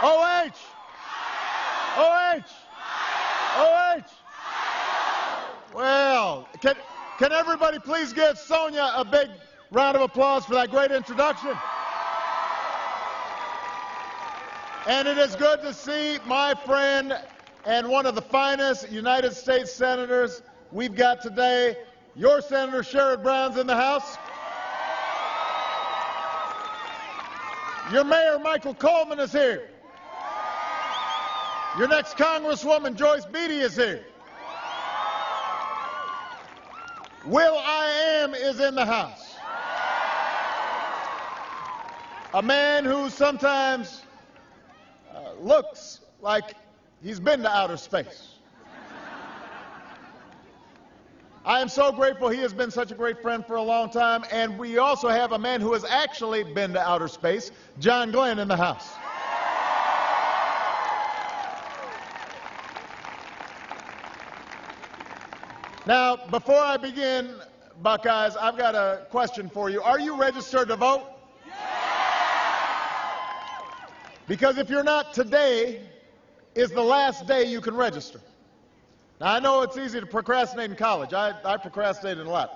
OH! OH! OH! Well, can everybody please give Sonia a big round of applause for that great introduction? And it is good to see my friend and one of the finest United States senators we've got today. Your Senator Sherrod Brown's in the House. Your Mayor Michael Coleman is here. Your next Congresswoman Joyce Beatty is here. will.i.am is in the House. A man who sometimes looks like he's been to outer space. I am so grateful. He has been such a great friend for a long time. And we also have a man who has actually been to outer space, John Glenn, in the House. Now, before I begin, Buckeyes, I've got a question for you. Are you registered to vote? Because if you're not, today is the last day you can register. Now, I know it's easy to procrastinate in college. I procrastinated a lot.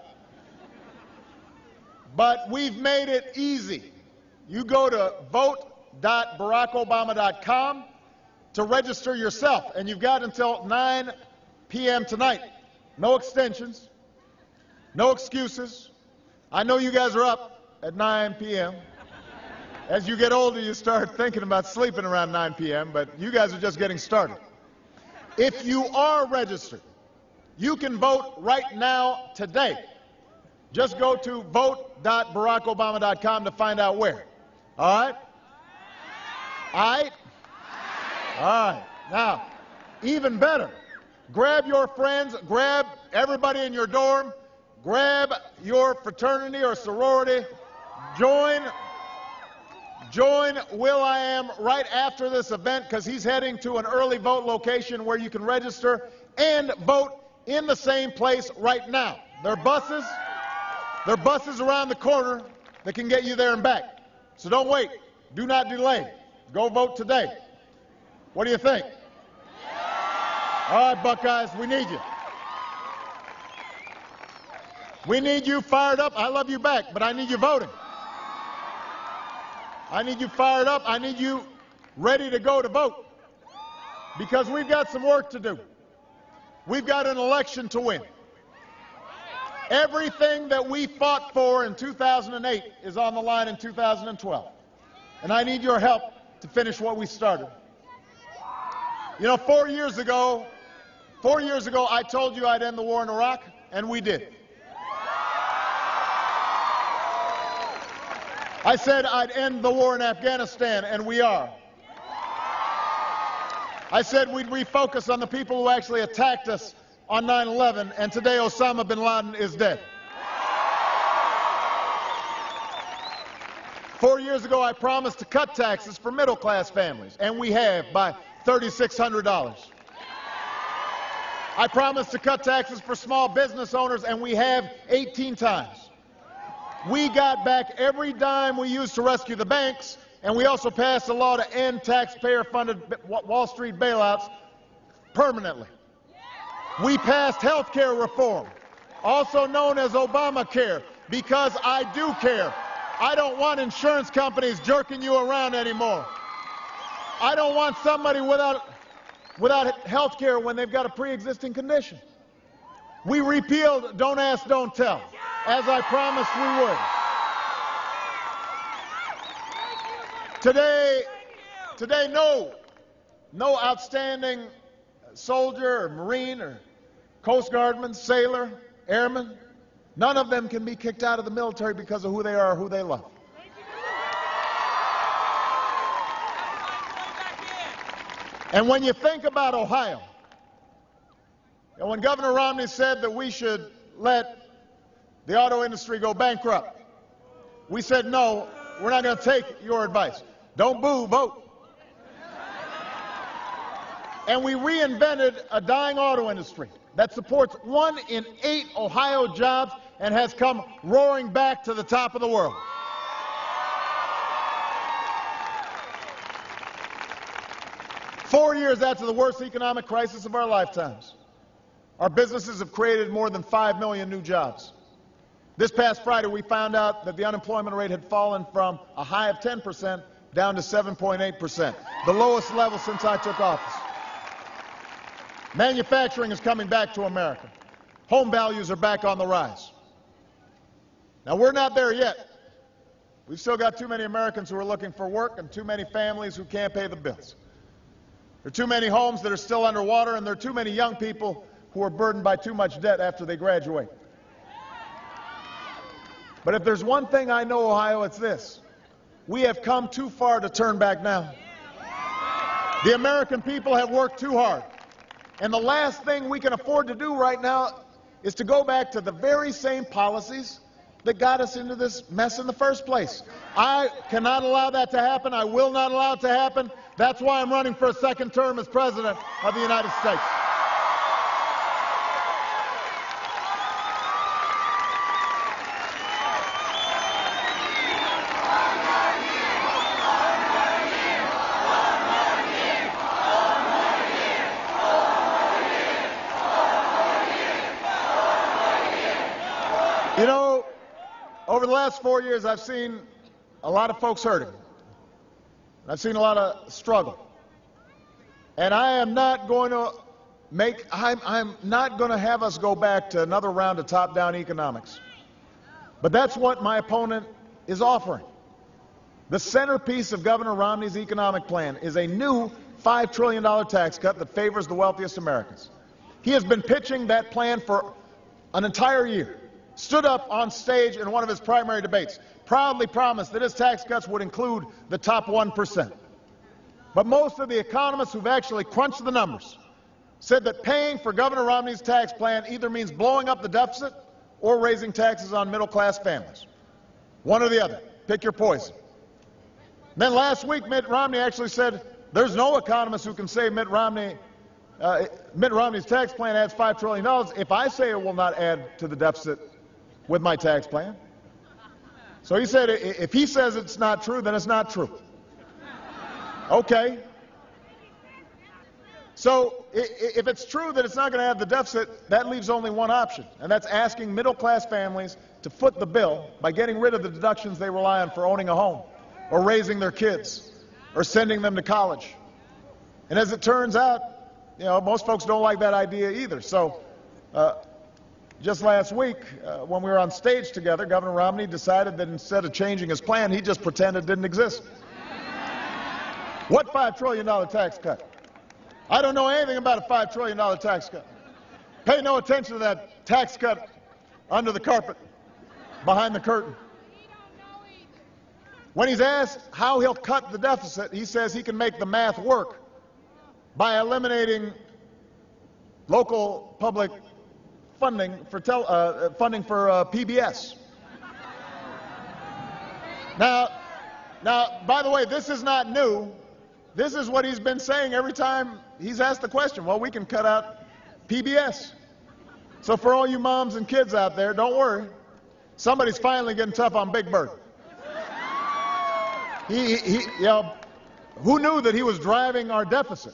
But we've made it easy. You go to vote.barackobama.com to register yourself, and you've got until 9 p.m. tonight. No extensions, no excuses. I know you guys are up at 9 p.m. As you get older, you start thinking about sleeping around 9 p.m., but you guys are just getting started. If you are registered, you can vote right now today. Just go to vote.barackobama.com to find out where. All right? All right? All right. Now, even better, grab your friends, grab everybody in your dorm, grab your fraternity or sorority, join will.i.am right after this event, because he's heading to an early vote location where you can register and vote in the same place right now. There are buses around the corner that can get you there and back. So don't wait. Do not delay. Go vote today. What do you think? All right, Buckeyes, we need you. We need you fired up. I love you back, but I need you voting. I need you fired up. I need you ready to go to vote, because we've got some work to do. We've got an election to win. Everything that we fought for in 2008 is on the line in 2012. And I need your help to finish what we started. You know, 4 years ago, I told you I'd end the war in Iraq, and we did. I said I'd end the war in Afghanistan, and we are. I said we'd refocus on the people who actually attacked us on 9/11, and today Osama bin Laden is dead. 4 years ago, I promised to cut taxes for middle-class families, and we have by $3,600. I promised to cut taxes for small business owners, and we have 18 times. We got back every dime we used to rescue the banks, and we also passed a law to end taxpayer-funded Wall Street bailouts permanently. We passed health care reform, also known as Obamacare, because I do care. I don't want insurance companies jerking you around anymore. I don't want somebody without health care when they've got a pre-existing condition. We repealed Don't Ask, Don't Tell, as I promised we would. Today, no outstanding soldier or Marine or Coast Guardman, sailor, airman, none of them can be kicked out of the military because of who they are or who they love. And when you think about Ohio, and when Governor Romney said that we should let the auto industry go bankrupt, we said, no, we're not going to take your advice. Don't boo, vote. And we reinvented a dying auto industry that supports 1 in 8 Ohio jobs and has come roaring back to the top of the world. 4 years after the worst economic crisis of our lifetimes, our businesses have created more than 5 million new jobs. This past Friday, we found out that the unemployment rate had fallen from a high of 10% down to 7.8%, the lowest level since I took office. Manufacturing is coming back to America. Home values are back on the rise. Now, we're not there yet. We've still got too many Americans who are looking for work and too many families who can't pay the bills. There are too many homes that are still underwater, and there are too many young people who are burdened by too much debt after they graduate. But if there's one thing I know, Ohio, it's this. We have come too far to turn back now. The American people have worked too hard. And the last thing we can afford to do right now is to go back to the very same policies that got us into this mess in the first place. I cannot allow that to happen. I will not allow it to happen. That's why I'm running for a second term as President of the United States. You know, over the last 4 years, I've seen a lot of folks hurting. I've seen a lot of struggle. And I am not going to I'm not going to have us go back to another round of top-down economics. But that's what my opponent is offering. The centerpiece of Governor Romney's economic plan is a new $5 trillion tax cut that favors the wealthiest Americans. He has been pitching that plan for an entire year. Stood up on stage in one of his primary debates, proudly promised that his tax cuts would include the top 1%. But most of the economists who've actually crunched the numbers said that paying for Governor Romney's tax plan either means blowing up the deficit or raising taxes on middle-class families. One or the other. Pick your poison. Then last week, Mitt Romney actually said there's no economist who can say Mitt Romney's tax plan adds $5 trillion if I say it will not add to the deficit with my tax plan. So he said if he says it's not true, then it's not true. Okay. So if it's true that it's not going to add the deficit, that leaves only one option, and that's asking middle-class families to foot the bill by getting rid of the deductions they rely on for owning a home or raising their kids or sending them to college. And as it turns out, you know, most folks don't like that idea either. So just last week, when we were on stage together, Governor Romney decided that instead of changing his plan, he just pretended it didn't exist. What $5 trillion tax cut? I don't know anything about a $5 trillion tax cut. Pay no attention to that tax cut under the carpet, behind the curtain. When he's asked how he'll cut the deficit, he says he can make the math work by eliminating local public funding for PBS. Now, by the way, this is not new. This is what he's been saying every time he's asked the question. Well, we can cut out PBS. So for all you moms and kids out there, don't worry. Somebody's finally getting tough on Big Bird. You know, who knew that he was driving our deficit?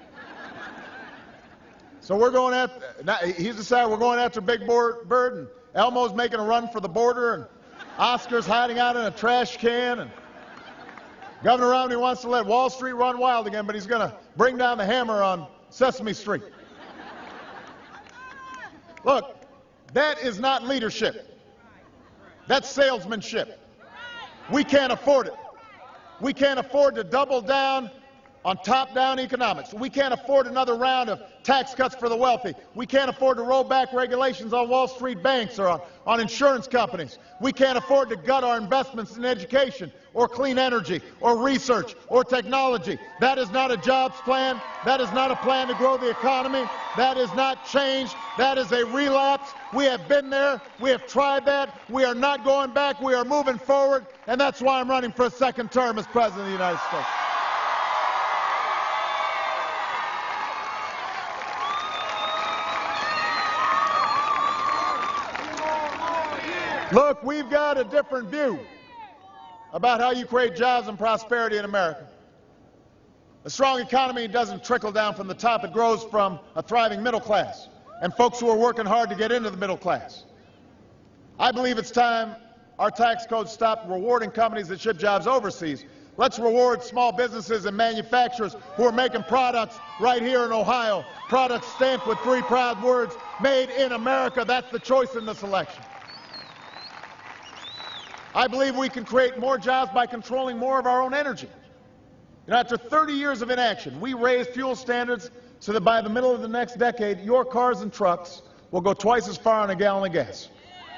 So we're going after, he's decided we're going after Big Bird, and Elmo's making a run for the border, and Oscar's hiding out in a trash can, and Governor Romney wants to let Wall Street run wild again, but he's going to bring down the hammer on Sesame Street. Look, that is not leadership. That's salesmanship. We can't afford it. We can't afford to double down on top-down economics. We can't afford another round of tax cuts for the wealthy. We can't afford to roll back regulations on Wall Street banks or on insurance companies. We can't afford to gut our investments in education or clean energy or research or technology. That is not a jobs plan. That is not a plan to grow the economy. That is not change. That is a relapse. We have been there. We have tried that. We are not going back. We are moving forward. And that's why I'm running for a second term as President of the United States. Look, we've got a different view about how you create jobs and prosperity in America. A strong economy doesn't trickle down from the top. It grows from a thriving middle class and folks who are working hard to get into the middle class. I believe it's time our tax code stopped rewarding companies that ship jobs overseas. Let's reward small businesses and manufacturers who are making products right here in Ohio, products stamped with three proud words, made in America. That's the choice in this election. I believe we can create more jobs by controlling more of our own energy. You know, after 30 years of inaction, we raised fuel standards so that by the middle of the next decade, your cars and trucks will go twice as far on a gallon of gas.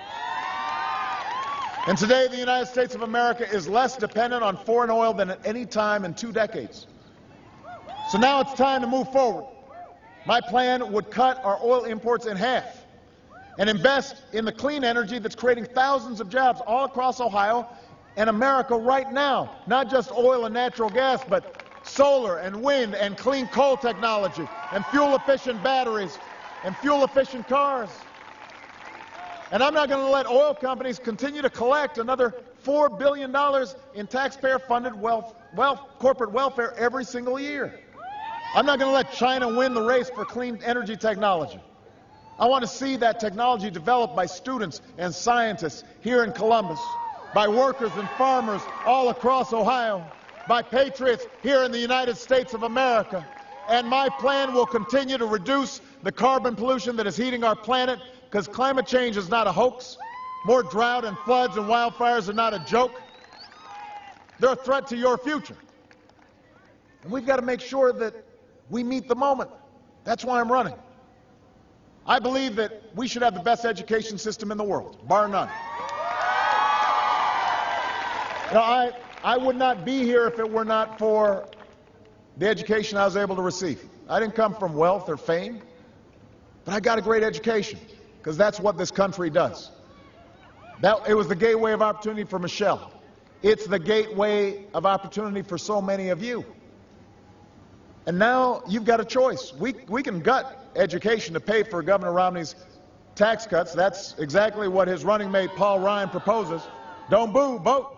And today, the United States of America is less dependent on foreign oil than at any time in 2 decades. So now it's time to move forward. My plan would cut our oil imports in half and invest in the clean energy that's creating thousands of jobs all across Ohio and America right now. Not just oil and natural gas, but solar and wind and clean coal technology and fuel-efficient batteries and fuel-efficient cars. And I'm not going to let oil companies continue to collect another $4 billion in taxpayer-funded corporate welfare every single year. I'm not going to let China win the race for clean energy technology. I want to see that technology developed by students and scientists here in Columbus, by workers and farmers all across Ohio, by patriots here in the United States of America. And my plan will continue to reduce the carbon pollution that is heating our planet, because climate change is not a hoax. More drought and floods and wildfires are not a joke. They're a threat to your future. And we've got to make sure that we meet the moment. That's why I'm running. I believe that we should have the best education system in the world, bar none. Now, I would not be here if it were not for the education I was able to receive. I didn't come from wealth or fame, but I got a great education, because that's what this country does. It was the gateway of opportunity for Michelle. It's the gateway of opportunity for so many of you. And now you've got a choice. We can gut education to pay for Governor Romney's tax cuts. That's exactly what his running mate Paul Ryan proposes. Don't boo, vote.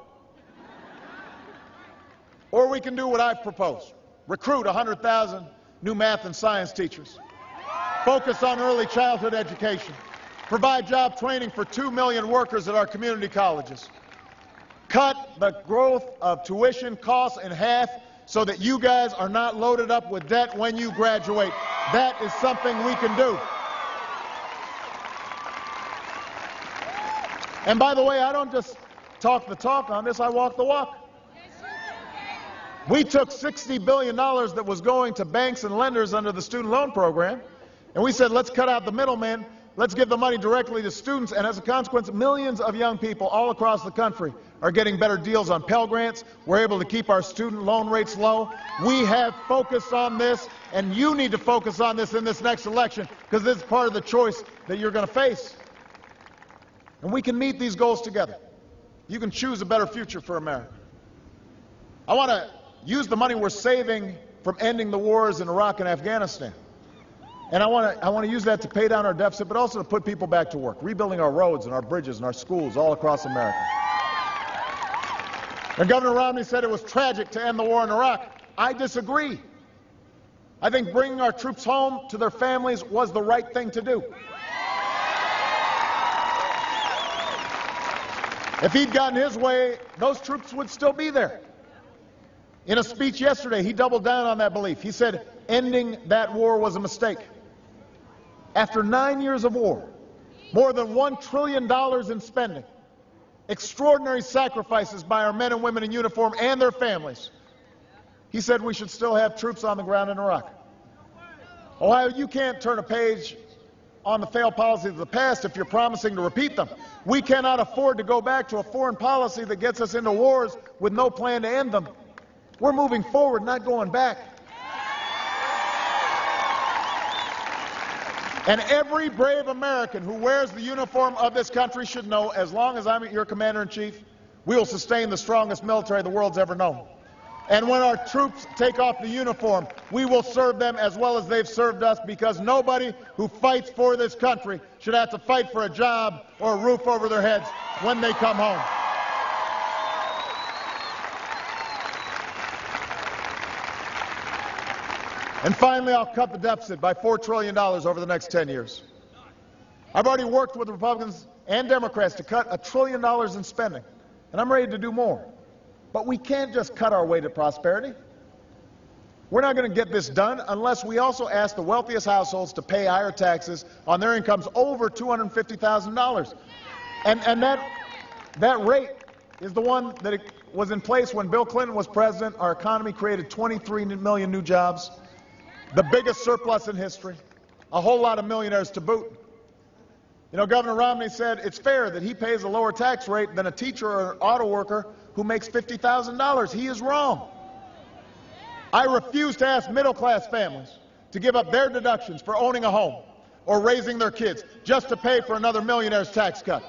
Or we can do what I've proposed. Recruit 100,000 new math and science teachers. Focus on early childhood education. Provide job training for 2 million workers at our community colleges. Cut the growth of tuition costs in half so that you guys are not loaded up with debt when you graduate. That is something we can do. And by the way, I don't just talk the talk on this, I walk the walk. We took $60 billion that was going to banks and lenders under the student loan program, and we said, let's cut out the middleman. Let's give the money directly to students, and as a consequence, millions of young people all across the country are getting better deals on Pell Grants. We're able to keep our student loan rates low. We have focused on this, and you need to focus on this in this next election, because this is part of the choice that you're going to face. And we can meet these goals together. You can choose a better future for America. I want to use the money we're saving from ending the wars in Iraq and Afghanistan. And I want to use that to pay down our deficit, but also to put people back to work, rebuilding our roads and our bridges and our schools all across America. And Governor Romney said it was tragic to end the war in Iraq. I disagree. I think bringing our troops home to their families was the right thing to do. If he'd gotten his way, those troops would still be there. In a speech yesterday, he doubled down on that belief. He said ending that war was a mistake. After 9 years of war, more than $1 trillion in spending, extraordinary sacrifices by our men and women in uniform and their families, he said we should still have troops on the ground in Iraq. Ohio, you can't turn a page on the failed policies of the past if you're promising to repeat them. We cannot afford to go back to a foreign policy that gets us into wars with no plan to end them. We're moving forward, not going back. And every brave American who wears the uniform of this country should know, as long as I'm your commander-in-chief, we will sustain the strongest military the world's ever known. And when our troops take off the uniform, we will serve them as well as they've served us, because nobody who fights for this country should have to fight for a job or a roof over their heads when they come home. And finally, I'll cut the deficit by $4 trillion over the next 10 years. I've already worked with Republicans and Democrats to cut $1 trillion in spending, and I'm ready to do more. But we can't just cut our way to prosperity. We're not going to get this done unless we also ask the wealthiest households to pay higher taxes on their incomes over $250,000. And that rate is the one that was in place when Bill Clinton was president. Our economy created 23 million new jobs, the biggest surplus in history, a whole lot of millionaires to boot. You know, Governor Romney said it's fair that he pays a lower tax rate than a teacher or an auto worker who makes $50,000. He is wrong. I refuse to ask middle-class families to give up their deductions for owning a home or raising their kids just to pay for another millionaire's tax cut.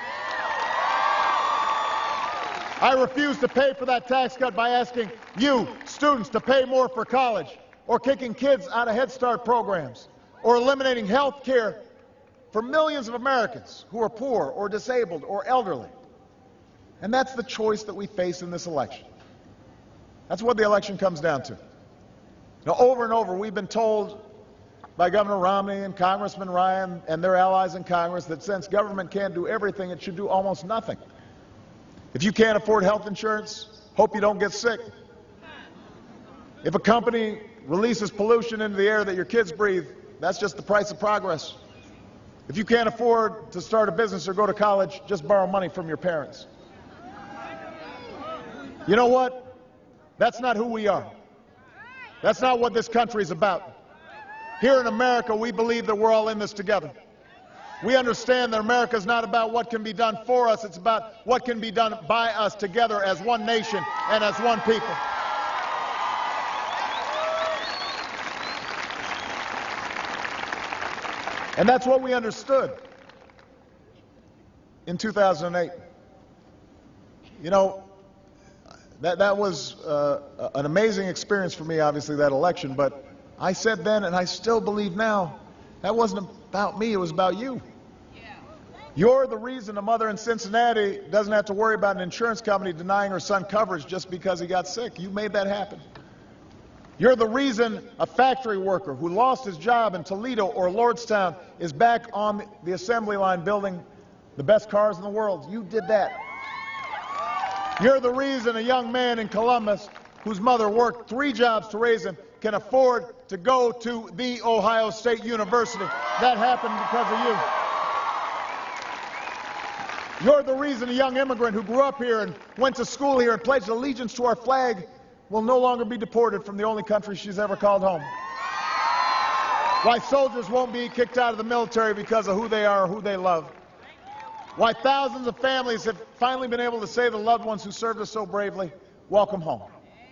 I refuse to pay for that tax cut by asking you, students, to pay more for college, or kicking kids out of Head Start programs, or eliminating health care for millions of Americans who are poor or disabled or elderly. And that's the choice that we face in this election. That's what the election comes down to. Now, over and over, we've been told by Governor Romney and Congressman Ryan and their allies in Congress that since government can't do everything, it should do almost nothing. If you can't afford health insurance, hope you don't get sick. If a company releases pollution into the air that your kids breathe, that's just the price of progress. If you can't afford to start a business or go to college, just borrow money from your parents. You know what? That's not who we are. That's not what this country is about. Here in America, we believe that we're all in this together. We understand that America is not about what can be done for us, it's about what can be done by us together as one nation and as one people. And that's what we understood in 2008. You know, that was an amazing experience for me, obviously, that election, but I said then, and I still believe now, that wasn't about me, it was about you. You're the reason a mother in Cincinnati doesn't have to worry about an insurance company denying her son coverage just because he got sick. You made that happen. You're the reason a factory worker who lost his job in Toledo or Lordstown is back on the assembly line building the best cars in the world. You did that. You're the reason a young man in Columbus whose mother worked 3 jobs to raise him can afford to go to the Ohio State University. That happened because of you. You're the reason a young immigrant who grew up here and went to school here and pledged allegiance to our flag will no longer be deported from the only country she's ever called home. Why soldiers won't be kicked out of the military because of who they are or who they love. Why thousands of families have finally been able to say to loved ones who served us so bravely, welcome home.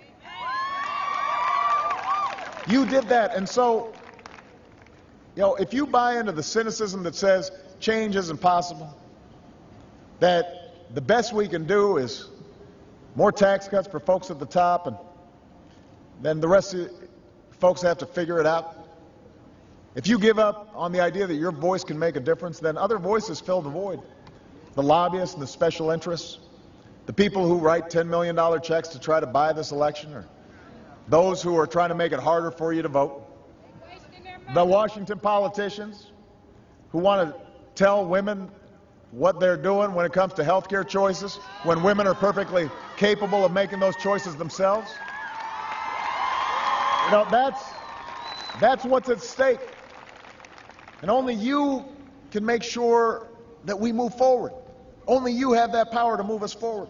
You did that, and so, you know, if you buy into the cynicism that says change isn't possible, that the best we can do is more tax cuts for folks at the top, and then the rest of the folks have to figure it out. If you give up on the idea that your voice can make a difference, then other voices fill the void. The lobbyists and the special interests, the people who write $10 million checks to try to buy this election, or those who are trying to make it harder for you to vote, the Washington politicians who want to tell women what they're doing when it comes to health care choices, when women are perfectly capable of making those choices themselves. You know, that's what's at stake. And only you can make sure that we move forward. Only you have that power to move us forward.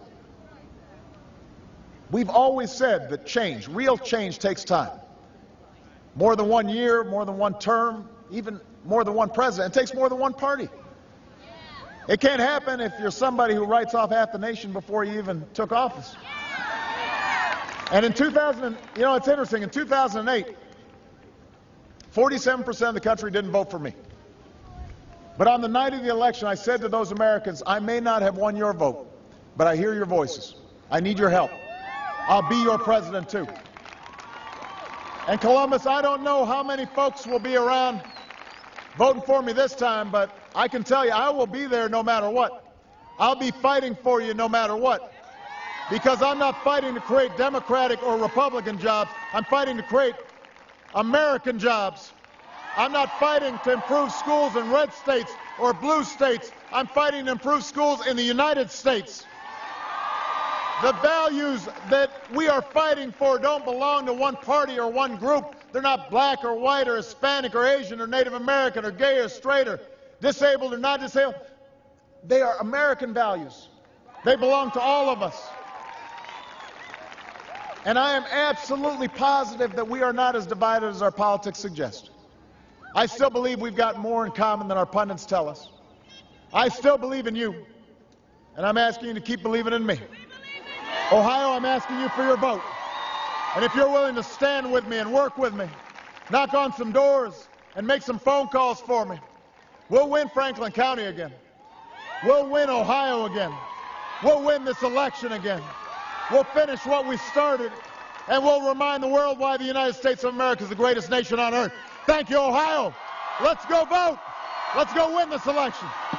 We've always said that change, real change, takes time. More than 1 year, more than 1 term, even more than 1 president. It takes more than 1 party. It can't happen if you're somebody who writes off half the nation before you even took office. And in 2000, you know, it's interesting, in 2008, 47% of the country didn't vote for me. But on the night of the election, I said to those Americans, I may not have won your vote, but I hear your voices. I need your help. I'll be your president too. And Columbus, I don't know how many folks will be around voting for me this time, but I can tell you I will be there no matter what. I'll be fighting for you no matter what. Because I'm not fighting to create Democratic or Republican jobs. I'm fighting to create American jobs. I'm not fighting to improve schools in red states or blue states. I'm fighting to improve schools in the United States. The values that we are fighting for don't belong to one party or one group. They're not black or white or Hispanic or Asian or Native American or gay or straight or disabled or not disabled. They are American values. They belong to all of us. And I am absolutely positive that we are not as divided as our politics suggest. I still believe we've got more in common than our pundits tell us. I still believe in you, and I'm asking you to keep believing in me. Ohio, I'm asking you for your vote. And if you're willing to stand with me and work with me, knock on some doors and make some phone calls for me, we'll win Franklin County again. We'll win Ohio again. We'll win this election again. We'll finish what we started, and we'll remind the world why the United States of America is the greatest nation on earth. Thank you, Ohio. Let's go vote. Let's go win this election.